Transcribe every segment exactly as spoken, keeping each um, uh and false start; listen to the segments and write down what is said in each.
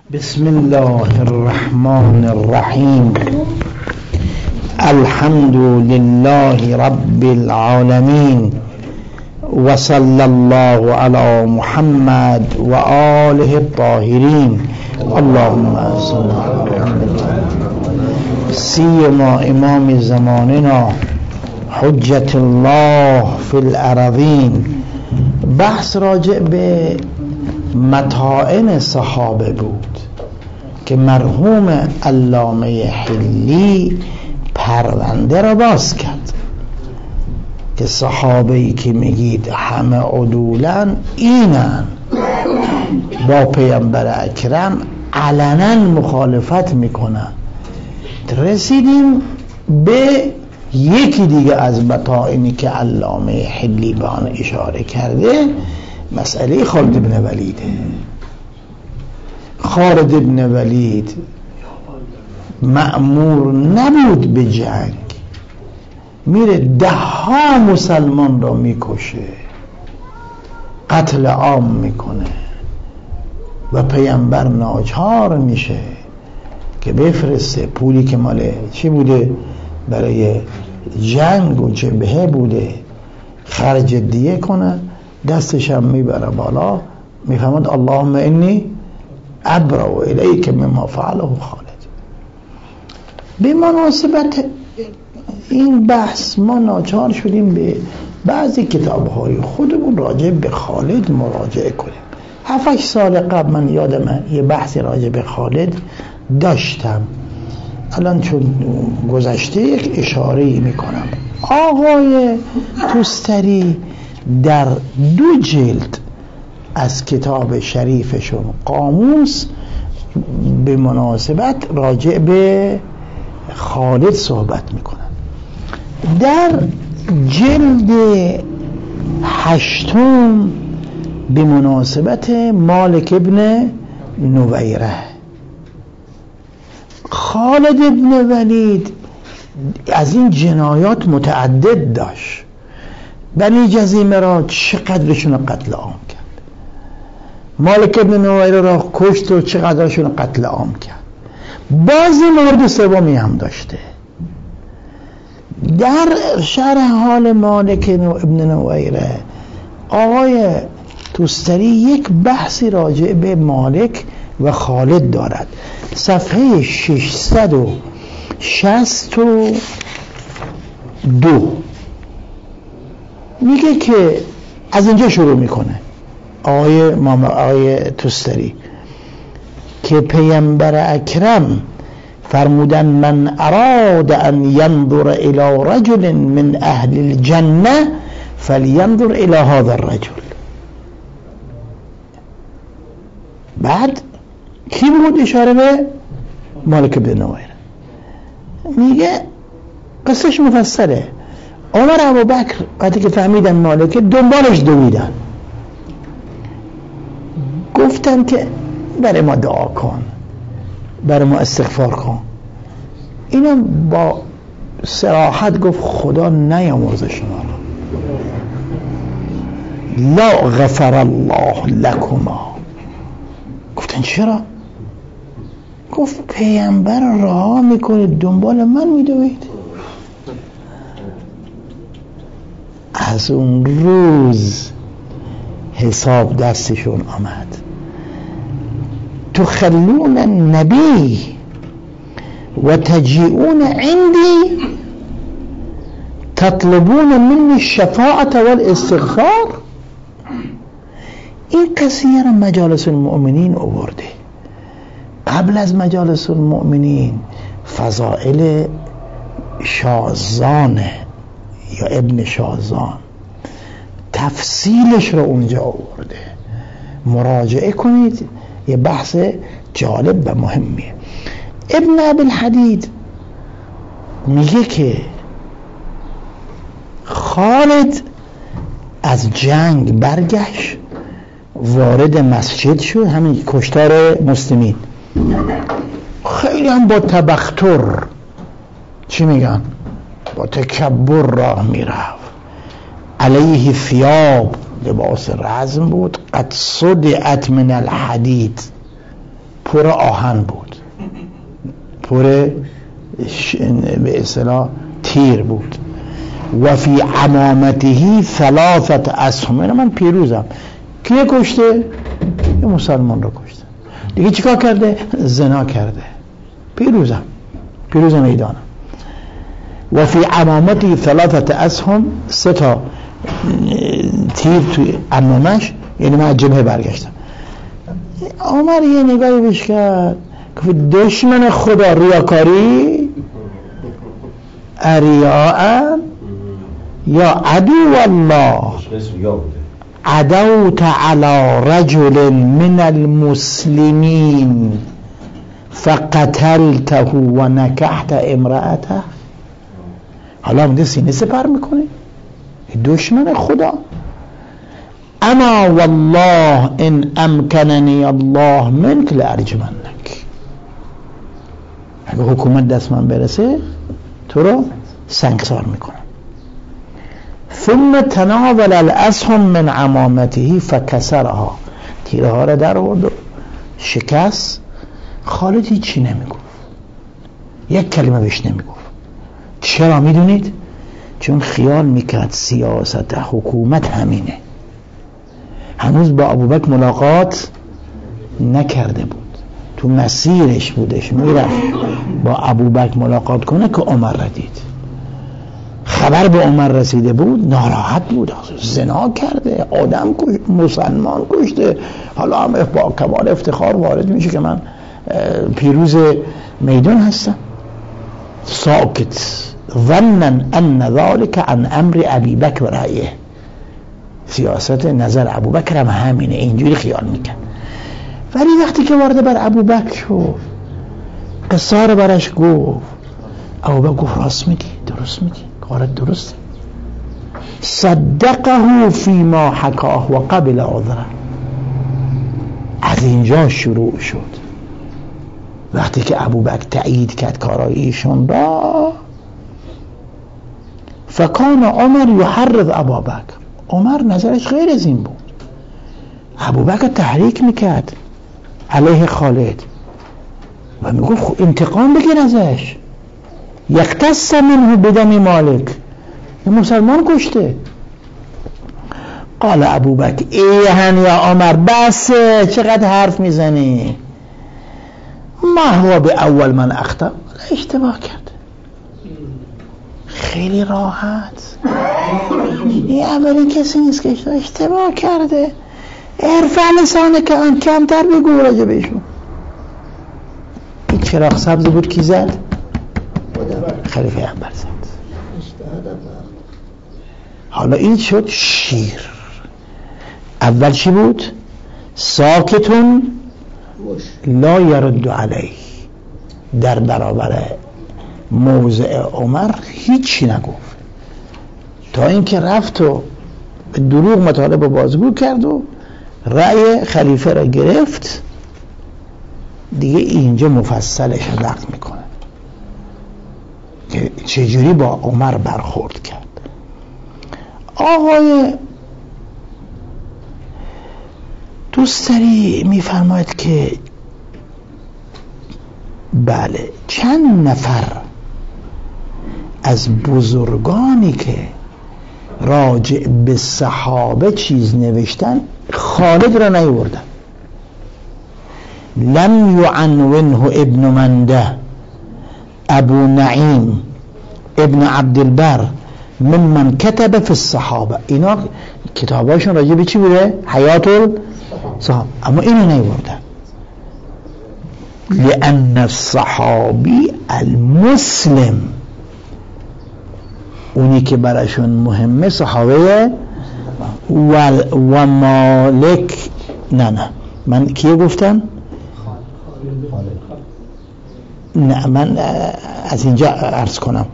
بسم الله الرحمن الرحیم. الحمد لله رب العالمین و صلی الله علی محمد و آله الطاهرین. اللهم صل علی محمد. سیما امام زماننا حجت الله فی الارضین. بحث راجع به متاعن صحابه بود که مرحوم علامه حلی پرونده را باز کرد که صحابه‌ای که میگید همه عدولن اینن با پیامبر اکرم علنا مخالفت میکنن. رسیدیم به یکی دیگه از متاعنی که علامه حلی به آن اشاره کرده، مسئله خالد بن ولیده. خالد بن ولید مأمور نبود به جنگ، میره ده ها مسلمان را میکشه، قتل عام میکنه و پیامبر ناچار میشه که بفرسته پولی که مال چی بوده برای جنگ و جبهه بوده خرج دیه کنه. دستش هم میبره بالا، میفهمد اللهم انی ابرأ الیک مما فعله خالد. به مناسبت این بحث ما ناچار شدیم به بعضی کتاب‌های خودمون راجع به خالد مراجعه کنیم. هفت سال قبل من یادمه یه بحثی راجع به خالد داشتم، الان چون گذشته یک اشاره‌ای میکنم. آقای توستری در دو جلد از کتاب شریفشون قاموس به مناسبت راجع به خالد صحبت میکنن. در جلد هشتم به مناسبت مالک ابن نویره، خالد ابن ولید از این جنایات متعدد داشت. بنی جزیمه را چقدرشون قتل عام کرد، مالک ابن نویره را کشت و چقدرشون قتل عام کرد. بعضی مورد سومی هم داشته. در شرح حال مالک ابن نویره آقای توستری یک بحثی راجع به مالک و خالد دارد. صفحه ششصد و شصت و دو میگه که از اینجا شروع میکنه آقای ماما آقای توستری که پیامبر اکرم فرمودن من اراد ان ینظر الى رجل من اهل الجنه فلینظر الى هذا الرجل. بعد کی بود؟ اشاره به مالک بن نویره. میگه قصهش مفصله. عمر ابوبکر وقتی که فهمیدن مالک دنبالش دویدن، گفتن که برای ما دعا کن، برای ما استغفار کن. اینم با صراحت گفت خدا نیامرزه شما را، لا غفر الله لکما. گفتن چرا؟ گفت پیامبر رها میکنید دنبال من میدوید. از اون روز حساب دستشون آمد. تخلون النبی و تجیئون عندی تطلبون منی الشفاعة والاستغفار. این قضیه را مجالس المؤمنین آورده. قبل از مجالس المؤمنین فضائل شازان یا ابن شازان تفصیلش رو اونجا آورده، مراجعه کنید، یه بحث جالب و مهمیه. ابن ابوالحدید میگه که خالد از جنگ برگشت، وارد مسجد شد، همین کشتار مسلمین، خیلی هم با تبختر چی میگن با تکبر راه میرفت. علیه ثیاب، لباس رزم بود، قد صدعت من الحدید، پر آهن بود، پر به اصطلاح تیر بود. و فی عمامته ثلاثت اسهم. من پیروزم. کیه کشته؟ یه مسلمان رو کشته. دیگه چیکار کرده؟ زنا کرده. پیروزم، پیروز میدانم. و فی عمامته ثلاثت اسهم، سه تا تیر توی عمامش، یعنی من از جبهه برگشتم. عمر یه نگاهی بهش کرد که دشمن خدا ریاکاری اریاء یا عدو الله عدوت علی رجل من المسلمین فقتلته و نکحت امرأته. حالا هم ده سینه سپر میکنه دشمن خدا. اما والله ان امکننی الله منک لارجمنک. اگه حکومت دست من برسه تو رو سنگسار میکنم. ثم تناول الاسهم من عمامته فکسرها. تیره ها را در آورد و شکست. خالد هیچی نمیگفت، یک کلمه بهش نمیگفت. چرا میدونید؟ چون خیال میکرد سیاست حکومت همینه. هنوز با ابوبکر ملاقات نکرده بود، تو مسیرش بودش، میرفت با ابوبکر ملاقات کنه که عمر را دید. خبر به عمر رسیده بود، ناراحت بود، زنا کرده، آدم کشته، مسلمان کشته. حالا هم با کمال افتخار وارد میشه که من پیروز میدان هستم. ساکت ظنن ان ذلك عن امر ابی بکر و رأیه. سیاست نظر ابوبکر هم همینه، اینجوری خیال میکن. ولی وقتی که وارد بر ابوبکر شد، قصه رو برش گفت، ابوبکر گفت راست میگی، درست میگی، کارت درسته. صدقه فیما حکاه و قبل عذره. از اینجا شروع شد. وقتی که ابوبکر تایید کرد کارای ایشون را، فکان عمر یحرض ابابکر. عمر نظرش غیر از این بود. ابوبکر تحریک میکرد علیه خالد و میگفت انتقام بگیر ازش. یقتص منه بدم مالک. یه مسلمان کشته. قال ابوبکر ایهن یا عمر، بس چقدر حرف میزنی؟ ما هو به اول من اخطا. اشتباه کرد. خیلی راحت. این اولین کسی نیست که اشتباه کرده. ارفع لسانه که آن کمتر بگو راجع بهشون. این چراغ سبز بود کی زد؟ خلیفه اکبر زد. حالا این شد شیر. اول چی بود؟ ساکتون لا یرد علیه. در برابر موضع عمر هیچی نگفت، تا اینکه رفت و دروغ مطالب و بازگو کرد و رأی خلیفه را گرفت. دیگه اینجا مفصلش نقل میکنه که چجوری با عمر برخورد کرد. آقای دوستری میفرماید که بله چند نفر از بزرگانی که راجع به صحابه چیز نوشتن خالد را نیوردن. لم يعنونه ابن منده، ابو نعیم، ابن عبدالبر ممن کتب فی الصحابه. اینا کتاباشون راجع به چی بوده؟ حیات الصحابه. اما اینو نیوردن. لأن الصحابی المسلم، اونی که براشون مهمه صحابه و, و مالک. نه نه من کیه گفتم؟ نه من از اینجا عرض کنم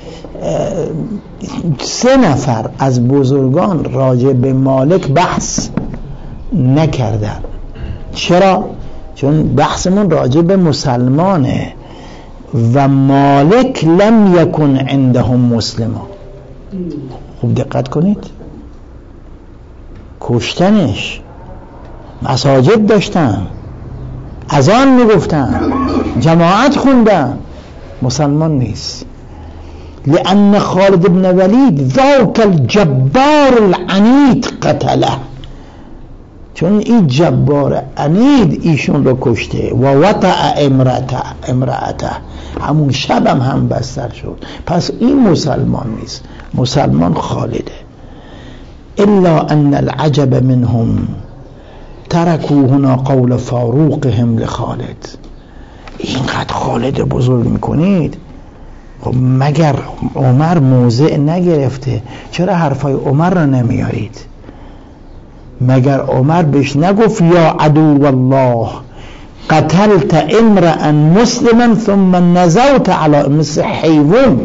سه نفر از بزرگان راجع به مالک بحث نکردن. چرا؟ چون بحثمون راجع به مسلمانه و مالک لم یکن عندهم مسلمان. خوب دقت کنید، کشتنش، مساجد داشتن، اذان میگفتن، جماعت خوندن، مسلمان نیست. لأن خالد بن ولید ذاک الجبار العنید قتله، چون این جبار عنید ایشون رو کشته. و وطع امرأته امرأته، همون شبم هم, هم بستر شد. پس این مسلمان نیست، مسلمان خالده. الا ان العجب منهم ترکوا هنا قول فاروقهم لخالد. اینقدر خالد بزرگ میکنید، خب مگر عمر موضع نگرفته؟ چرا حرفای عمر رو نمیارید؟ مگر عمر بهش نگفت یا عدو الله قتلت امرأ مسلما ثم نزوت على مثل حیوان؟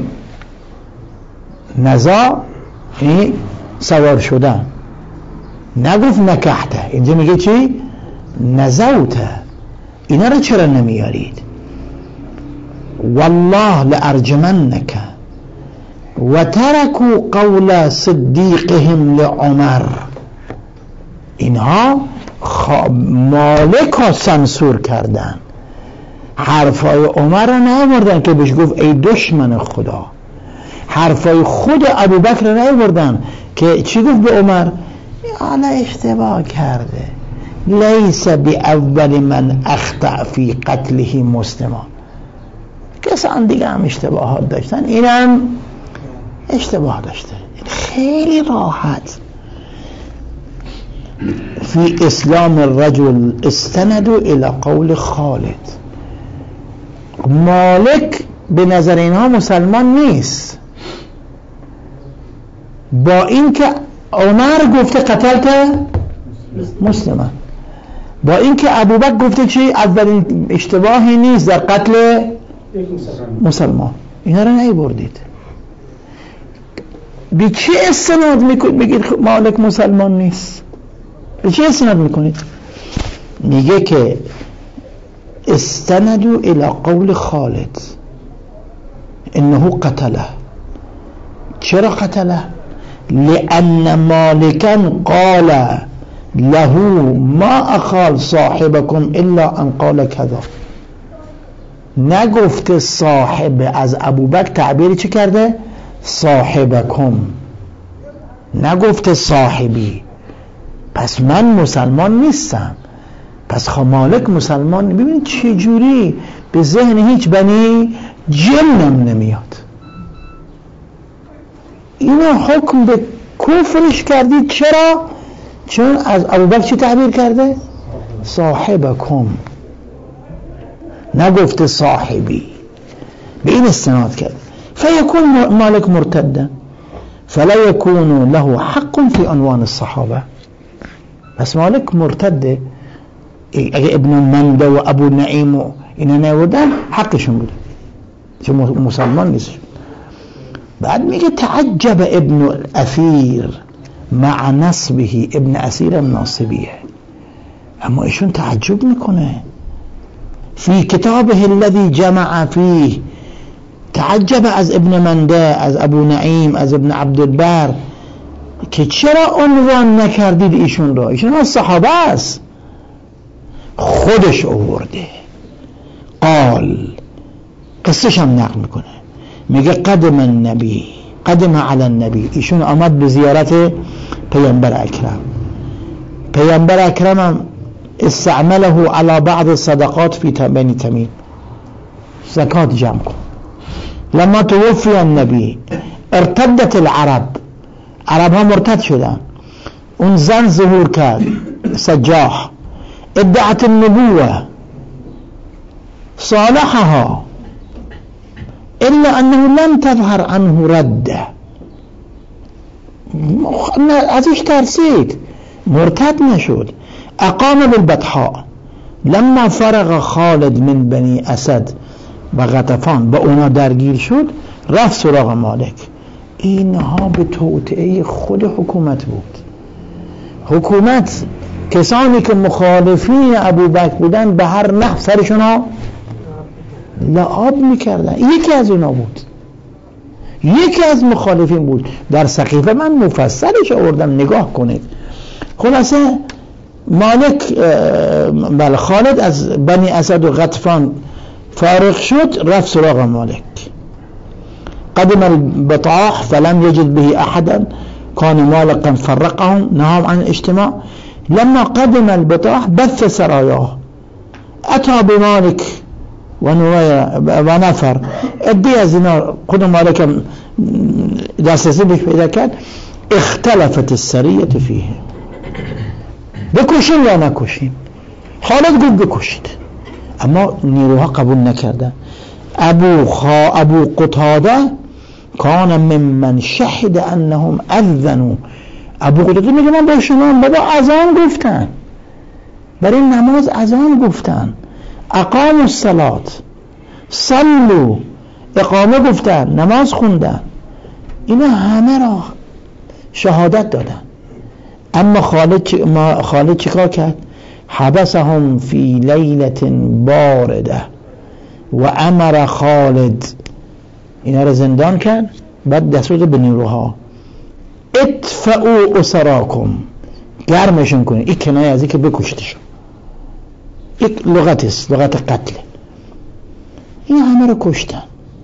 نزا یعنی سوار شدن، نگفت نکحته. اینجا میگه چی؟ نزوت. اینا رو چرا نمیارید؟ والله لارجمنک و ترکوا قول صدیقهم لعمر. اینها مالک ها سانسور کردن، حرفای عمر رو نبردن که بهش گفت ای دشمن خدا. حرفای خود ابوبکر رو نبردن که چی گفت به عمر؟ حالا اشتباه کرده، لیس بی اول من اخطأ فی قتله مسلمان. کسان دیگه هم اشتباهات داشتن، اینم اشتباه داشته. خیلی راحت. فی اسلام الرجل استندوا الى قول خالد. مالک به نظر اینها مسلمان نیست، با اینکه عمر گفته قتلت مسلمان، با اینکه ابوبکر گفته چی؟ اولین اشتباهی نیست در قتل مسلمان. اینا رو نمیبردید. به چه استناد میگید مالک مسلمان نیست؟ به چه استناد میکنید؟ میگه که استندوا الى قول خالد انه قتله. چرا قتله؟ لأن مالكا قال له ما اخال صاحبكم الا ان قال كذا. نگفته صاحب، از ابوبکر تعبیری چه کرده؟ صاحبکم، نگفته صاحبی. پس من مسلمان نیستم، پس خب مالک مسلمان. ببینید چه جوری به ذهن هیچ بنی جنم نمیاد. اینا حکم به کفرش کردید. چرا؟ چون از ابوبکر چی تعبیر کرده؟ صاحبکم، نگفته صاحبی. به این استناد کرد. فیکون مالک مرتدا فلا یکون له حق فی عنوان الصحابه. پس مالک مرتده. اگه ابن منده و ابو نعیم و اینا نبودن حقشون بود، چون مسلمان نیست. بعد میگه تعجب ابن الاثیر مع نصبه، ابن اثیر ناصبیه، اما ایشون تعجب میکنه. فی کتابه الذی جمع فیه، تعجب از ابن منده، از ابو نعیم، از ابن عبدالبر که چرا عنوان نکردید ایشون را؟ ایشون از صحابه است. خودش آورده. قال، قصهش هم نقل میکنه، میگه قدم النبی، قدم علی النبی، ایشون آمد به زیارت پیامبر اکرم. پیامبر اکرم هم استعمله علی بعض صدقات فی بنی تمیم، زکات جمع کن. لما توفی النبی ارتدت العرب، عرب ها مرتد شدن. اون زن ظهور کرد، سجاح، ادعت النبوة، صالحها الا انه لم تظهر عنه رده. ازش ترسید، مرتد نشد. اقام بالبطحاء. لما فرغ خالد من بنی اسد و غطفان، با اونا درگیر شد، رفت سراغ مالک. اینها به توطئه خود حکومت بود. حکومت کسانی که مخالفین ابوبکر بودن به هر نحو سرشون ها لعاب میکردن. یکی از اونا بود، یکی از مخالفین بود. در سقیفه من مفصلش آوردم، نگاه کنید. خلاصه مالک بله خالد از بنی اسد و غطفان فارغ شد، رفت سراغ مالک. قدم البطاح فلم يجد به احدا كان مالكا فرقهم نهاهم عن الاجتماع. لما قدم البطاح بث سراياه اتى بمالك ونفر ادي از اینا خود مالک دسترسی بهش پیدا کرد. اختلفت السریه فیه، بکشیم یا نکشیم؟ خالد گفت بکشید، اما نیروها قبول نکردن. ابو خا ابو قتاده کان ممن شهد انهم اذنوا. ابو قتاده میگه من با شما بابا اذان گفتن، برای نماز اذان گفتن، اقاموا الصلاة، صلوا، اقامه گفتن، نماز خوندن، اینا همه را شهادت دادن. اما خالد ما خالد چیکار کرد؟ حبسهم فی لیلة بارده و امر خالد، اینا را زندان کرد. بعد دستور به نیروها ادفعوا اسراکم، گرمشون کنید. این کنایه از این که بکشتشون، یک لغت است، لغت قتل. این همه رو کشتن.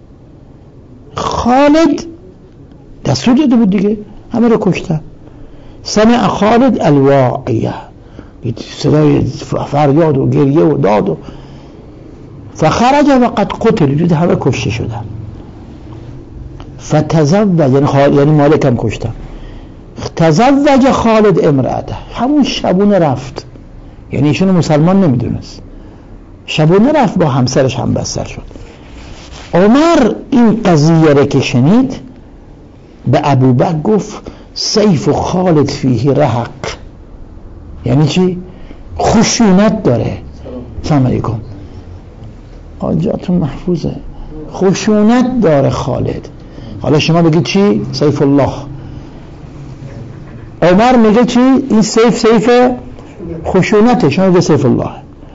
خالد دستور داده بود دیگه، همه رو کشتن. سمع خالد الواعیه، صدای فریاد و گریه و داد و فخرج و قد قتل، دید همه کشته شدن. فتزوج، یعنی خالد یعنی مالک هم کشتن. تزوج خالد امرأته، همون شبونه رفت، یعنی ایشون مسلمان نمیدونست، شبونه رفت با همسرش هم بستر شد. عمر این قضیه را که شنید به ابوبکر گفت سیف خالد فیه رحق، یعنی چی؟ خشونت داره. سلام علیکم، آنجاتون محفوظه. خشونت داره خالد. حالا شما بگید چی؟ سیف الله. عمر میگه چی؟ این سیف سیف خشونته، شما بگید سیف الله.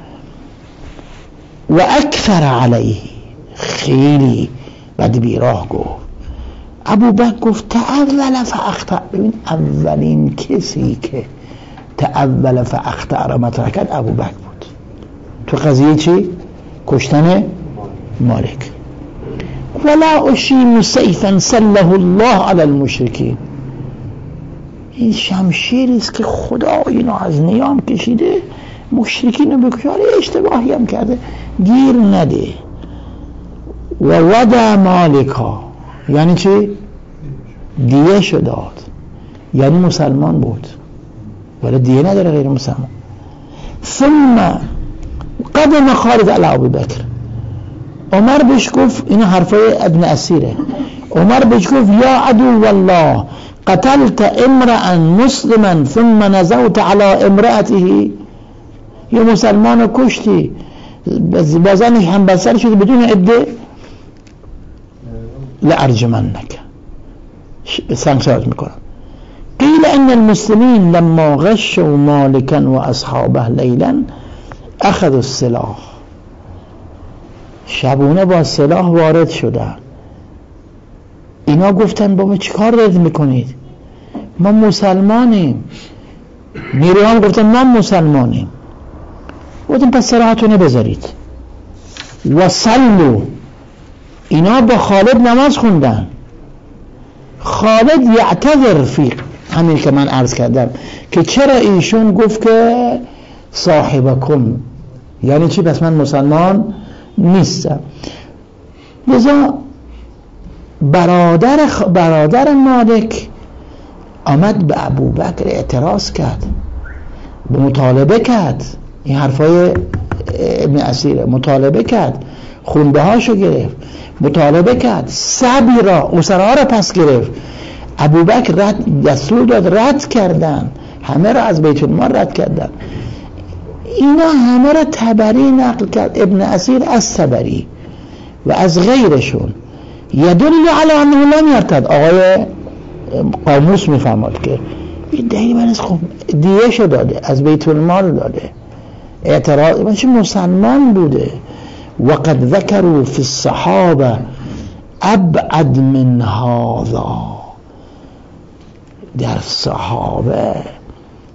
و اکثر علیه، خیلی بد بیراه گفت. ابوبکر گفت تأول فاخطأ. ببین اولین کسی که تأول فاخطأ را مطرح کرد ابوبکر بود تو قضیه چی؟ کشتن مالک. ولا اشیم سیفا سله الله علی المشرکین، این شمشیری است که خدا اینو از نیام کشیده مشرکین رو بکشه. اشتباهی هم کرده، گیر نده. و ودا مالکا، یعنی چی؟ دیه شو داد، یعنی مسلمان بود ولی دیه نداره غیر مسلمان. ثم قدم خالد علی ابوبکر، عمر بهش گفت، این حرفای ابن اسیره، عمر بهش گفت یا عدو والله قتلت امرأ مسلما ثم نزوت على امرأته، یه مسلمان رو کشتی بازنش هم بسر شده بدون عده، لارجمنک، سنگسارت میکنم. قیل ان المسلمین لما غشوا مالکا و اصحابه لیلا اخذوا السلاح، شبونه با سلاح وارد شدن. اینا گفتن بابا چی کار دارید میکنید؟ ما مسلمانیم. نیروان گفتن ما مسلمانیم. گفتن پس سلاحتونه بذارید. و صلوا، اینا با خالد نماز خوندن. خالد یعتذر فی همین که من عرض کردم که چرا ایشون گفت که صاحبکم، یعنی چی؟ پس من مسلمان نیستم. لذا برادر برادر مالک آمد به ابوبکر اعتراض کرد، به مطالبه کرد، این حرفای ابن اسیره، مطالبه کرد، خونده هاشو گرفت، مطالبه کرد، سبی را اسرا را پس گرفت. ابوبکر رد دستور داد، رد کردن، همه را از بیت المال رد کردن. اینا همه را طبری نقل کرد ابن اسیر از طبری و از غیرشون. یدل علی انه لم یرتد، آقای قاموس میفرماد که این دلیل من از خب دیهشو داده، از بیت المال داده، اعتراض من چه مسلمان بوده. وقد ذکروا فی الصحابه ابعد من هذا، در صحابه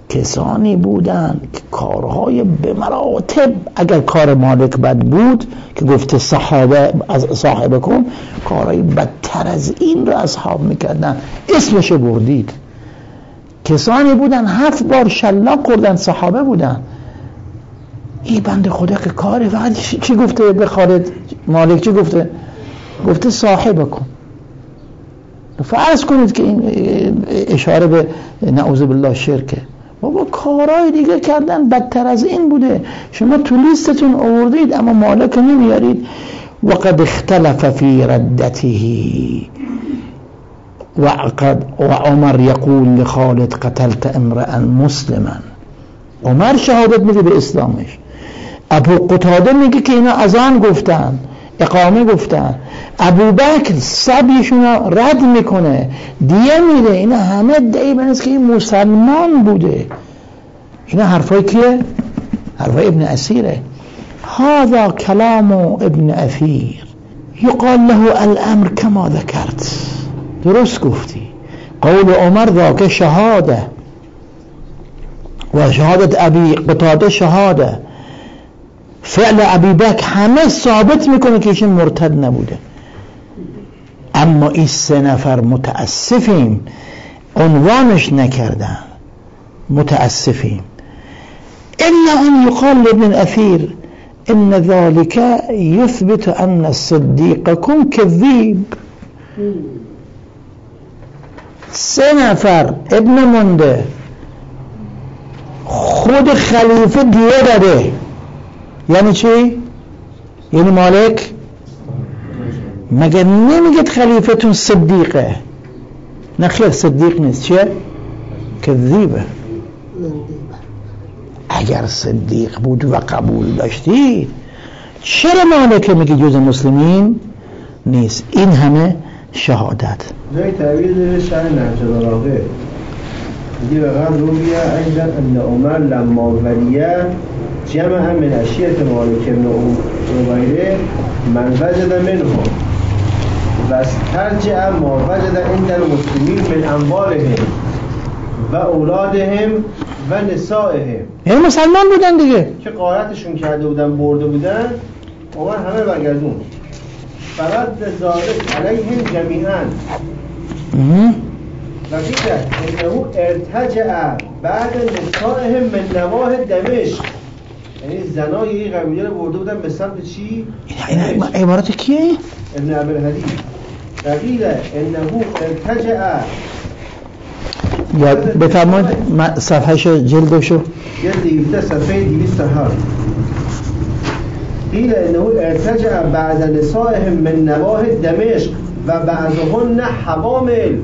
کسانی بودن که کارهای به مراتب، اگر کار مالک بد بود که گفته صحابه از صاحب کن، کارهای بدتر از این رو اصحاب میکردن، اسمش بردید. کسانی بودن هفت بار شلاق خوردن، صحابه بودن. این بنده خدا که کاره فقط چی گفته به خالد مالک؟ چی گفته؟ گفته صاحب کن. فرض کنید که این اشاره به نعوذ بالله شرکه. بابا کارهای دیگه کردن بدتر از این بوده، شما تو لیستتون آوردید اما مالک نمیارید. وقد اختلف فی ردته وقد وعمر يقول لخالد قتلت امرأ مسلما. عمر شهادت میده به اسلامش. ابو قتاده میگه که اینا اذان گفتن، اقامه گفتن. ابو بکر سبیشون رد میکنه، دیه میده. اینا همه دعی بنست که این مسلمان بوده. اینا حرفای کیه؟ حرفای ابن اسیره. هذا کلام ابن اثیر یقال له الامر کما ذکرت. درست گفتی. قول عمر ذاک شهاده و شهادت ابی قتاده شهاده. فعل ابی بکر همه ثابت میکنه که ایشون مرتد نبوده. اما این سه نفر متاسفیم عنوانش نکردن، متاسفیم. الا ان یقال لابن اثیر ان ذلك يثبت ان صدیقکم کذیب. سه نفر ابن منده خود خلیفه دیه داده. یعنی چی؟ یعنی مالک مگه نمیگید خلیفتون صدیقه؟ نه خیر، صدیق نیست. چیه؟ کذیبه. اگر صدیق بود و قبول داشتی چرا مالک میگه جز مسلمین نیست؟ این همه شهادت. جای تعویل شأن نهج البلاغه میگه وقت رویه ایضا ان عمر لما ولیه جمع من اشیت مالک ابن عبیده من وجد منهم و استرجع ما وجد عند المسلمین من اموالهم و اولادهم و نسائهم. یعنی مسلمان بودن دیگه که غارتشون کرده بودن، برده بودن. عمر همه برگردون فرد ذالک علیهم جمیعا و بیده انهو ارتجع بعد نسائهم من نواح دمشق. یعنی زنای این قبیله رو برده بودن به سمت چی؟ این عبارت کیه؟ ابن عبدالحدید. قبیله انهو ارتجع یا بفرمایید صفحهش جلدشو جلد هفده صفحه دویست و هفت. قیل انه ارتجع بعد نسائهم من نواح دمشق و بعضهن حوامل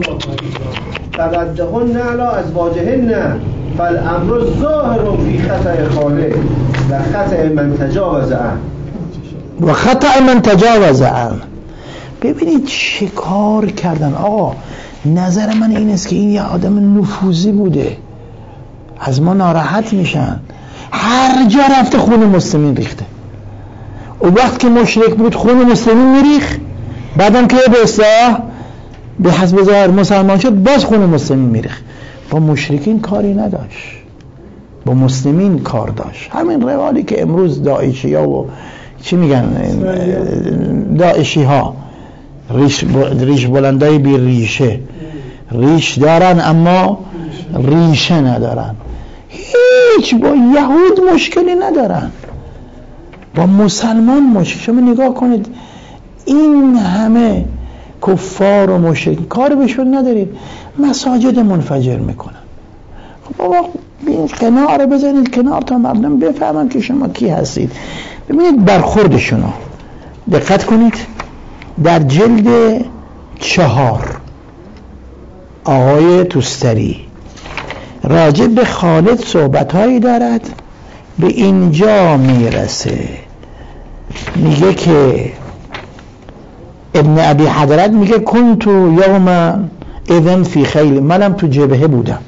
فردهن علی ازواجهن فالامر ظاهر فی خطأ خالد و خطأ من تجاوز عنه و خطأ من تجاوز عنه. ببینید چه کار کردن آقا. نظر من این است که این یه آدم نفوذی بوده، از ما ناراحت میشن. هر جا رفته خون مسلمین ریخته. و وقت که مشرک بود خون مسلمین میریخ، بعدم که به اصلاح به حسب ظاهر مسلمان شد باز خون مسلمین میریخ. با مشرکین کاری نداشت، با مسلمین کار داشت. همین روالی که امروز داعشی ها و چی میگن داعشی ها ریش, ریش بلندای بی ریشه، ریش دارن اما ریشه ندارن. هیچ با یهود مشکلی ندارن، با مسلمان مشکل. شما نگاه کنید این همه کفار و مشرک کار بهشون ندارید، مساجد منفجر میکنن. خب بابا این کنار بزنید کنار تا مردم بفهمن که شما کی هستید. ببینید برخوردشونو دقت کنید. در جلد چهار آقای توستری راجع به خالد صحبتهایی دارد. به اینجا میرسه میگه که ابن ابی حضرت میگه کنتو یوم اذن فی خیل، منم تو جبهه بودم.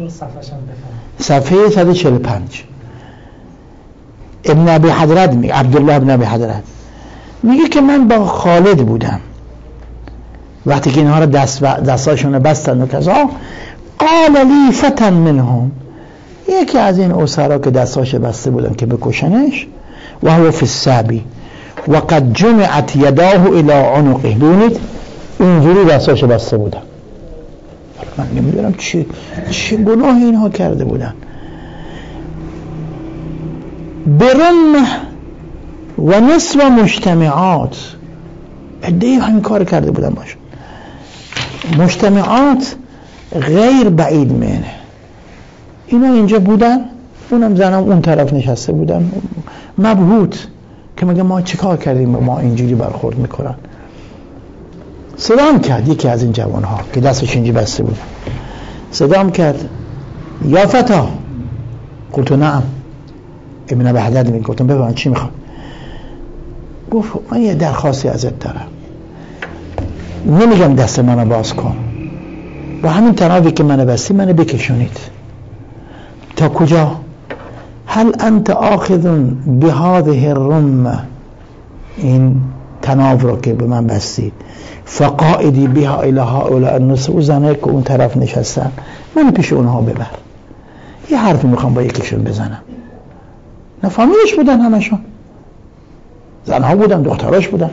صفحه صد و چهل و پنج. ابن ابی حضرت میگه، عبدالله ابن ابی حضرت میگه که من با خالد بودم وقتی که اینها رو دست دستاشون بستن و کذا. قال لی فتن منهم، یکی از این اسرا که دستاش بسته بودن که بکشنش و هو فی السبی و قد جمعت یداه الى عنقه، ببینید اینجوری دستاش بسته بودن. من نمیدونم چه چه گناهی اینها کرده بودن. برمه و نصف مجتمعات، عده‌ای همین کار کرده بودن باشه. مجتمعات غیر بعید منه، اینا اینجا بودن، اونم زنم اون طرف نشسته بودن مبهوت که مگه ما چه کار کردیم ما اینجوری برخورد میکنن. صدام کرد یکی از این جوانها که دستش اینجا بسته بود، صدام کرد یا فتا، قلت نعم ابن بهدد می گفتم بفهم چی میخواد. گفت من یه درخواستی ازت دارم، نمیگم دست منو باز کن، با همین تنابی که منو بستی منو بکشونید. تا کجا؟ هل انت آخذ بهذه الرمه، این تناب رو که به من بستید، فقائدی بها الی هؤلاء الناس، و زنه که اون طرف نشستن من پیش اونها ببر. یه حرفی میخوام با یکیشون بزنم. نه فامیلش بودن، همشون زنها بودن، دختراش بودن.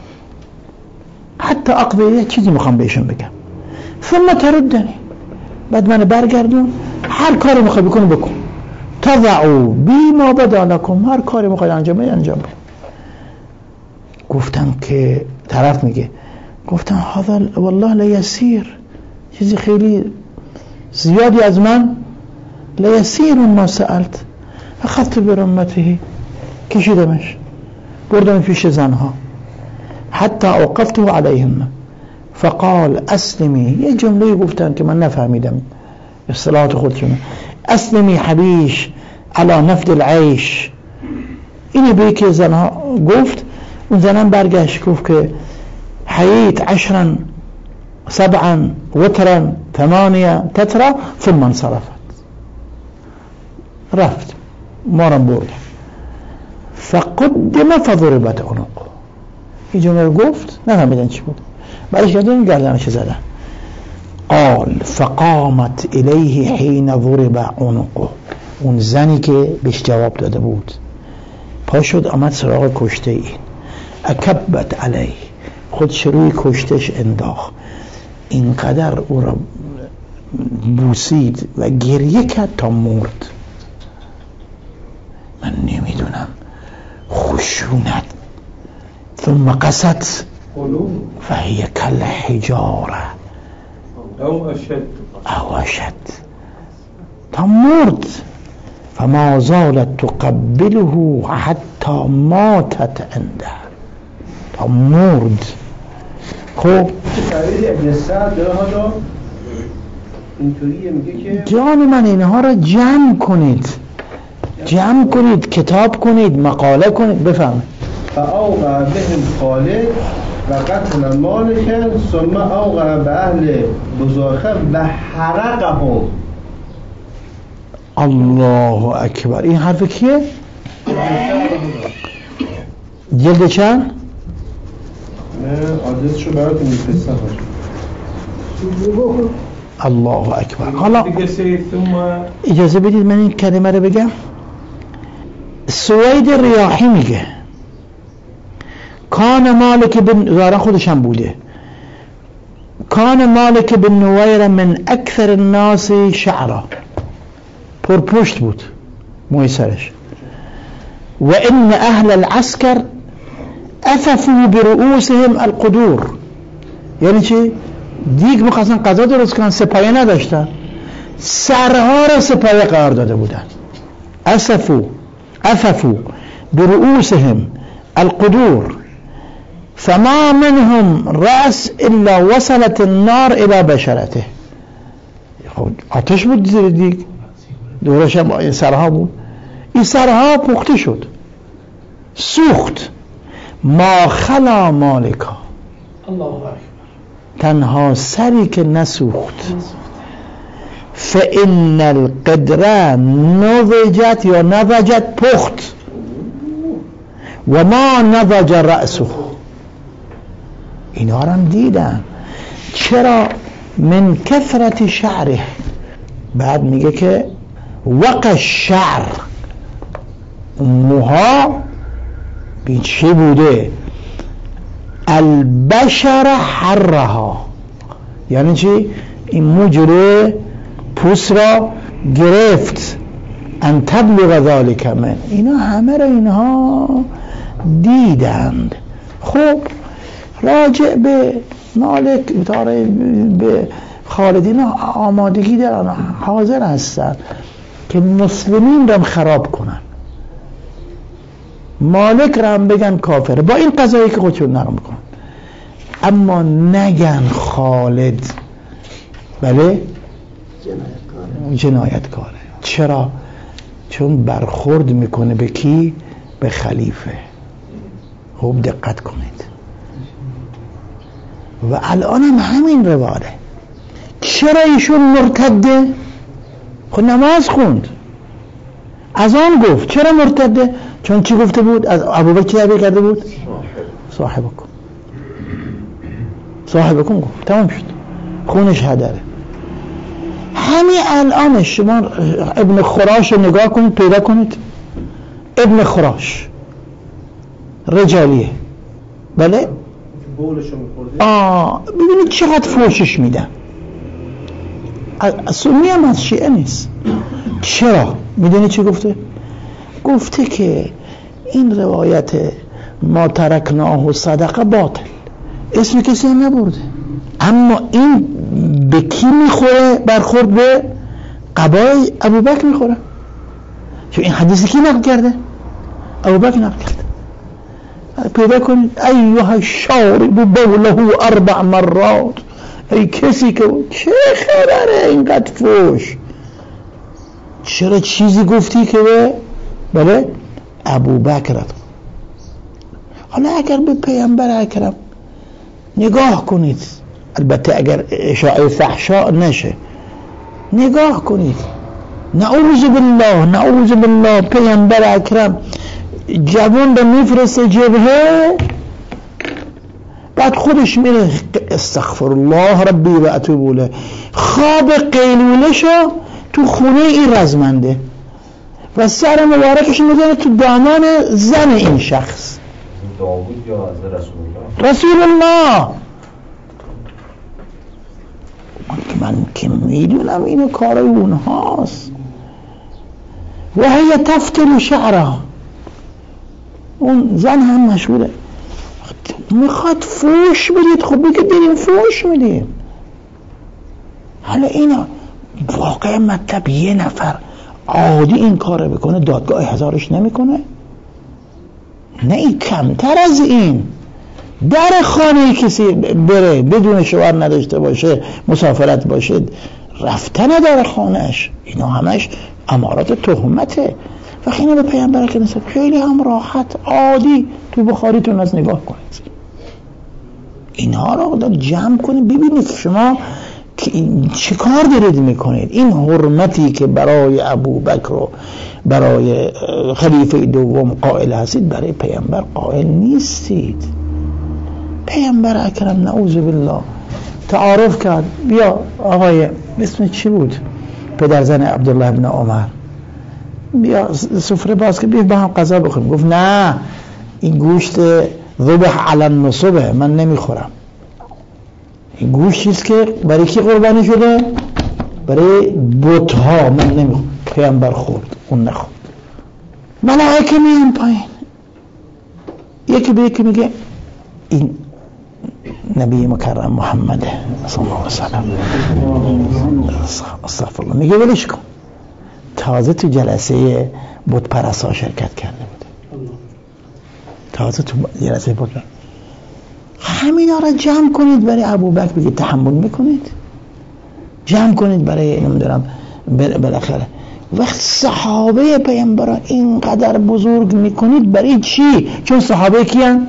حتی اقضی یه چیزی میخوام بهشون بگم. ثم تردنی، بعد من برگردون، هر کاری میخوای بکنی بکن. تضعوا بی ما بدا لکم، هر کاری میخوای انجام بدی انجام بده. گفتم که طرف میگه، گفتم هذا والله لیسیر، چیزی خیلی زیادی از من، لیسیر ما سألت، اخذت برمته، کشیدمش بردم پیش زنها، حتی اوقفته علیهم فقال اسلمی، یه جمله گفتن که من نفهمیدم اصطلاحات خودشونه، اسلمی حبیش علی نفد العیش. اینو به یکی زنها گفت، اون زنم برگشت گفت که حییت عشرا سبعا وترا ثمانیه تترا ثم انصرفت، رفت ما رو برد. فقدم فضربت عنق، این جمله رو گفت نفهمیدن چی بود، بعدش گردن گردنش زدن. قال فقامت الیه حین ضرب عنقه، اون زنی که بهش جواب داده بود پا شد آمد سراغ کشته این، اکبت علیه، خودش روی کشتش انداخت، اینقدر او را بوسید و گریه کرد تا مرد. من نمیدونم خشونت. ثم قست فهی کالحجاره او اشد او اشد، تا مرد. فما زالت تقبله حتی ماتت عنده، تا مرد. خب جان من اینها را جمع کنید، جمع کنید، کتاب کنید، مقاله کنید. بفهم. فاوقع بهم خالد و قتل مالکا ثم اوقع به اهل بزاخه و حرقهم. الله اکبر. این حرف کیه؟ جلد چند؟ نه آدرسشو براتون میفرستم. الله اکبر. حالا اجازه بدید من این کلمه رو بگم. سوید ریاحی میگه کان مالک بن، ظاهرا خودشم بوده، کان مالک بن نویر من اکثر الناس شعرا، پرپشت بود موی سرش، و ان اهل العسكر اففوا برؤوسهم القدور. یعنی چی؟ دیگ میخواستن غذا درست کنن، سپایه نداشتن، سرها را سپایه قرار داده بودن. اسفوا اففوا برؤوسهم القدور فما منهم رأس الا وصلت النار الى بشرته. آتش بود زیر دیگ، دورش هم این سرها بود، این سرها پخته شد، سوخت. ما خلا مالکا، تنها سری که نسوخت. فإن القدر نضجت یا نضجت، پخت، و ما نضج رأسه. اینا رو هم دیدن. چرا؟ من کثرت شعره. بعد میگه که وقع شعر موها چی بوده؟ البشر حرها، یعنی چی؟ این مو جلوی پوست را گرفت. ان تبلغ ذلك من، اینا همه را اینها دیدند. خب راجع به مالک به خالدین آمادگی دارن، حاضر هستن که مسلمین را خراب کنن، مالک را هم بگن کافره با این قضایی که خودشون نرم کنن، اما نگن خالد بله جنایتکاره. چرا؟ چون برخورد میکنه به کی؟ به خلیفه. خوب دقت کنید. و الان هم همین رواره. چرا ایشون مرتده؟ خود نماز خوند، از آن گفت. چرا مرتده؟ چون چی گفته بود؟ از ابوبکر چی عبی کرده بود؟ صاحب کن صاحب کن گفت، تمام شد، خونش هدره. همین الان شما ابن خراش رو نگاه کنید، پیدا کنید. ابن خراش رجالیه، بله؟ بولشو میخورده. آه ببینید چقدر فوشش میدن. سنی هم از شیعه نیست. چرا؟ میدونی چی گفته؟ گفته که این روایت ما ترکناه و صدقه باطل، اسم کسی هم نبرده، اما این به کی میخوره؟ برخورد به قبای ابوبکر میخوره. چون این حدیثی کی نقل کرده؟ ابوبکر نقل کرده. پیدا کنید ایها الشارب بوله اربع مرات، ای کسی که چه خبره اینقدر فوش؟ چرا چیزی گفتی که به بله ابوبکر؟ حالا اگر به پیامبر اکرم نگاه کنید، البته اگر اشاعه فحشا نشه، نگاه کنید، نعوذ بالله نعوذ بالله، پیامبر اکرم جوان رو میفرسته جبهه، بعد خودش میره استغفر الله ربی و اتوب الیه، خواب قیلوله شو تو خونه این رزمنده و سر مبارکش میزنه تو دامان زن این شخص. داوود یا از رسول الله؟ رسول الله. من که میدونم اینو کارای اونهاست. و هی تفتل شعره، اون زن هم مشهوره، میخواد فوش بدید، خب بگه بریم فوش میدیم. حالا اینا واقعا مطلب یه نفر عادی این کار بکنه دادگاه هزارش نمیکنه؟ نه این کمتر از این. در خانه کسی بره بدون شوهر نداشته باشه، مسافرت باشه، رفتن در خانهش، اینا همش امارات تهمته. و اینا به پیامبر که نسبت خیلی هم راحت عادی تو بخاریتون از نگاه کنید، اینها را جمع کنید، ببینید شما چه کار دارید میکنید. این حرمتی که برای ابوبکر و برای خلیفه دوم قائل هستید، برای پیامبر قائل نیستید. پیامبر اکرم نعوذ بالله تعارف کرد، بیا آقای اسم چی بود پدر زن عبدالله ابن عمر، بیا سفره باز که بیا با هم غذا بخوریم. گفت نه، این گوشت ذبح علی النصبه، من نمیخورم. این گوشتیست که برای کی قربانی شده؟ برای بت‌ها، من نمیخورم. پیامبر خورد، اون نخورد. ملائکه میان پایین، یکی به یکی میگه این نبی مکرم محمد صلی الله علیه وسلم، استغفر الله، میگه ولش کن. تازه تو جلسه بت پرستا شرکت کرده بود، تازه تو جلسه بت. همینا را جمع کنید برای ابوبکر، بگید تحمل میکنید، جمع کنید برای نمیدونم بالاخره. وقت صحابه پیامبر اینقدر بزرگ میکنید برای چی؟ چون صحابه کیان؟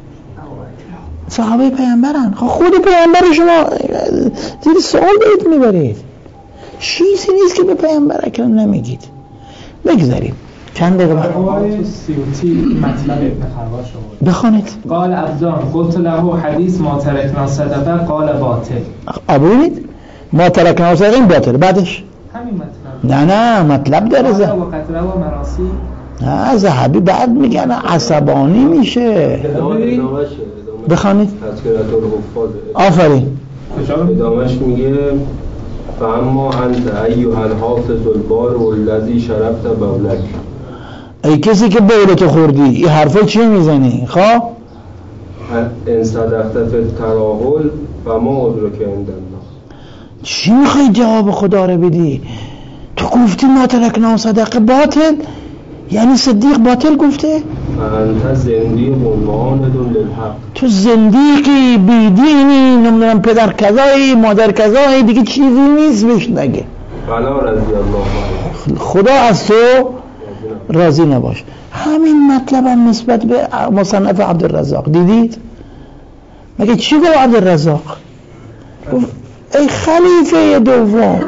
صحابه پیامبرن. خود پیامبر شما زیر سوال دارید میبرید، چیزی نیست که به پیامبر اکرم نمیگید. بگذاریم چند دقیقه بعد سیوطی مطلب ابن خراش آورد، بخونید. قال ابزان قلت له حدیث ما ترکنا صدقه قال باطل. آبونید ما ترکنا صدقه این باطل. بعدش همین مطلب نه نه مطلب داره زه و قطره و مراسی نه ذهبی بعد میگن عصبانی میشه. بخوانید تذکرت الحفاظ آفرین ادامش میگه فاما انت ایها الحافظ البار والذی شربت بولک. ای کسی که بولتو خوردی این حرفا چی میزنی؟ خواه ان صدقت فی التراحل فما ادرک عند الله. چی میخوای جواب خدا رو بدی؟ تو گفتی ما ترکنا صدقه باطل، یعنی صدیق باطل گفته؟ فانت زندیق معاند للحق. تو زندیقی بیدینی نمیدونم پدر کذایی مادر کذایی دیگه چیزی نیست بهش نگه. فلا رضی الله عنه. خدا از تو راضی نباش. همین مطلب هم نسبت به مصنف عبدالرزاق دیدید؟ مگه چی گفت عبدالرزاق؟ گفت ای خلیفه دوم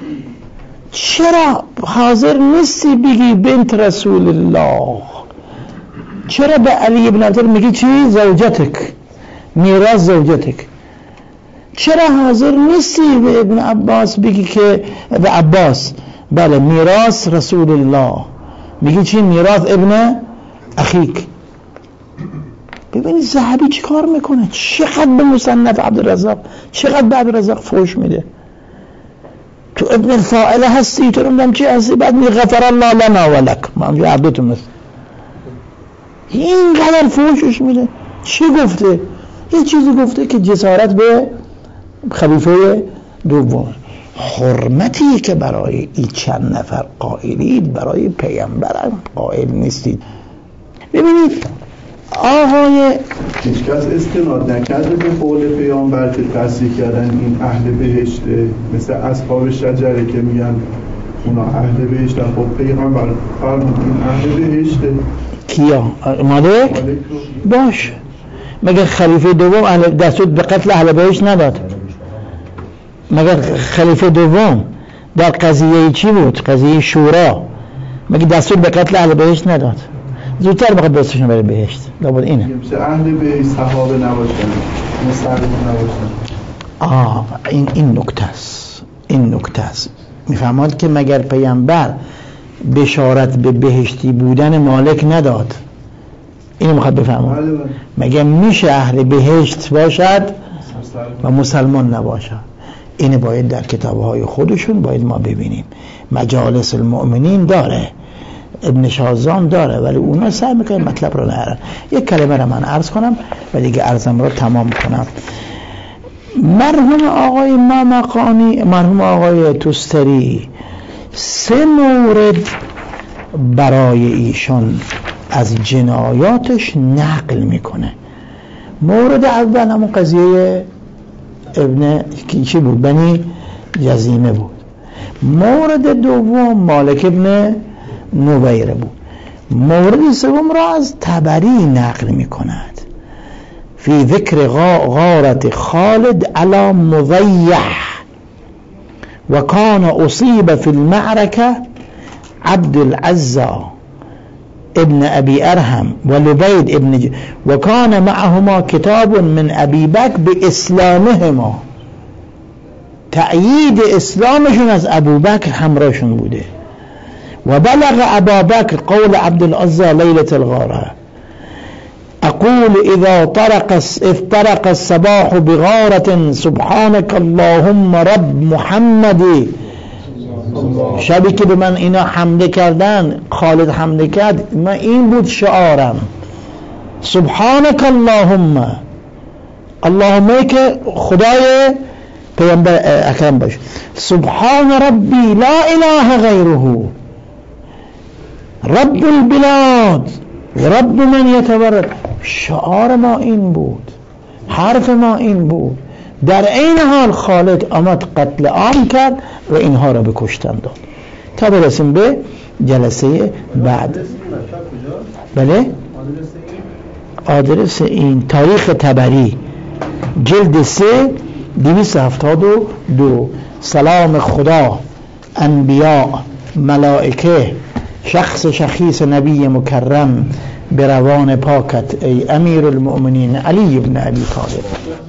چرا حاضر نیستی بگی بنت رسول الله؟ چرا به علی ابن ابی میگی چی؟ زوجتک، میراث زوجتک. چرا حاضر نیستی به ابن عباس بگی که به عباس بله میراث رسول الله، میگی چی؟ میراث ابن اخیک. ببینید ذهبی چی کار میکنه، چقدر به مصنف عبدالرزاق چقدر به عبدالرزاق فوش میده. تو ابن الفائله هستی، تو نمیدونم چی هستی، بعد می غفر الله لنا ولک، ما هم عبدتون مثل این قدر فوشش میده. چی گفته؟ یه چیزی گفته که جسارت به خلیفه دوم. حرمتی که برای این چند نفر قائلید برای پیامبر قائل نیستید. ببینید آقای هیچ کس استناد نکرده به قول پیامبر که تصدیق کردن این اهل بهشته، مثل اصحاب شجره که میگن اونا اهل بهشتن. خب پیغمبر فرمود این اهل بهشته. کیا؟ مالک؟ باش مگر خلیفه دوم اهل دستور به قتل اهل بهشت نداد؟ مگر خلیفه دوم در قضیه چی بود؟ قضیه شورا مگر دستور به قتل اهل بهشت نداد؟ زودتر بخواد دستشون بره بهشت. لابد اینه میشه اهل بهشت صحابه نباشن، مسلمان نباشن. آه این این نکته است، این نکته است. میفهماد که مگر پیامبر بشارت به بهشتی بودن مالک نداد؟ اینو میخواد بفهماد. مگر میشه اهل بهشت باشد و مسلمان نباشد؟ اینه باید در کتابهای خودشون باید ما ببینیم. مجالس المؤمنین داره، ابن شازان داره، ولی اونا سعی میکنن مطلب رو نهرن. یک کلمه رو من عرض کنم و دیگه عرضم رو تمام کنم. مرحوم آقای مامقانی، مرحوم آقای توستری سه مورد برای ایشون از جنایاتش نقل میکنه. مورد اول همون قضیه ابن چی بود؟ بنی جزیمه بود. مورد دوم مالک ابن نویره بود. مورد سوم را از طبری نقل می کند فی ذکر غارت خالد علی مضیح و کان اصیب فی المعرکه عبد العزا ابن ابی ارهم و لبید ابن ج... و کان معهما کتاب من ابی بکر به اسلامهما، تأیید اسلامشون از ابو بکر همراهشون بوده. و بلغ ابا بکر قول عبد العزا لیلة الغاره اقول اذا طرق افترق الصباح بغارة سبحانك اللهم رب محمدی. شبی که به من اینا حمله کردن، خالد حمله کرد، من این بود شعارم سبحانك اللهم، اللهم که خدای پیامبر اکرم باش، سبحان ربی لا اله غیره رب البلاد رب من یتورد. شعار ما این بود، حرف ما این بود. در این حال خالد آمد قتل عام کرد و اینها را به کشتن داد. تا برسیم به جلسه بعد. بله؟ آدرس این تاریخ طبری جلد سه دویست و هفتاد و دو. سلام خدا، انبیاء، ملائکه، شخص شخیص نبی مکرم به روان پاکت ای امیر المؤمنین علی بن ابی طالب.